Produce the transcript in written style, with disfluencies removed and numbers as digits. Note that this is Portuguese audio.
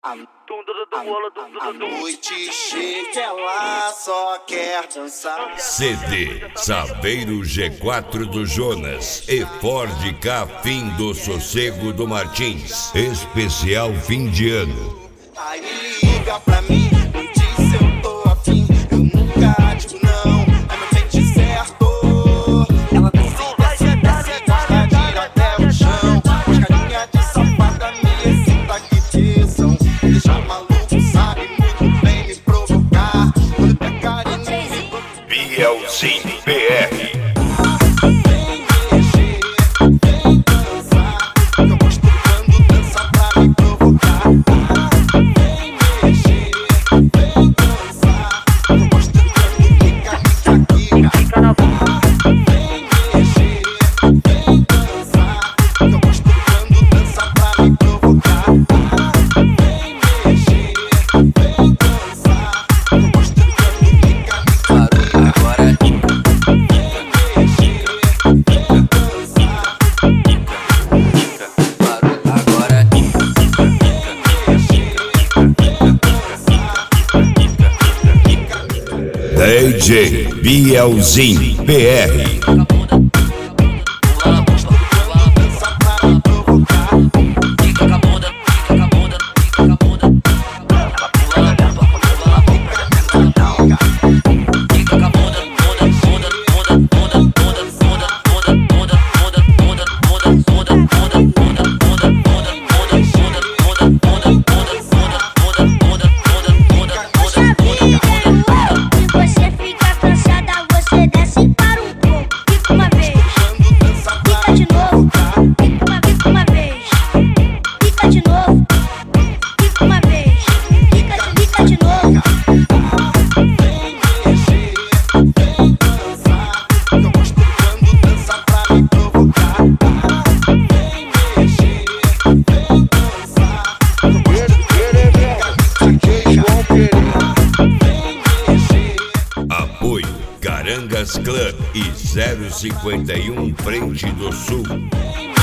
A noite chega, ela só quer dançar. CD Saveiro G4 do Jonas e Ford Ka Fim do Sossego do Martins. Especial fim de ano. Aí liga pra mim, me diz se eu tô afim. Eu nunca digo não, é meu jeito certo. Ela desce, gosta de ir até o chão. As carinhas de safada me excita que tesão. Deixa maluco, sabe muito bem me provocar. Quando tá carinho me provocar. Bielzinho BR. Vem mexer, vem dançar. Eu gosto quando dança pra me provocar. Vem mexer, vem dançar. Eu gosto quando fica aqui. Vem mexer, vem dançar. Eu gosto quando dança pra me provocar. Vem mexer, vem dançar. Eu gosto quando fica aqui. Agora DJ Bielzinho BR. Você fica cansada, você desce para um pouco. Fica uma vez, fica de novo. Fica uma vez, fica de novo. Fica uma vez, fica de novo. Vem mexer, vem dançar. Eu gosto quando dança pra me provocar. Vem mexer, vem dançar. Eu gosto quando fica Apoio Carangas Clã e 051 Frente do Sul.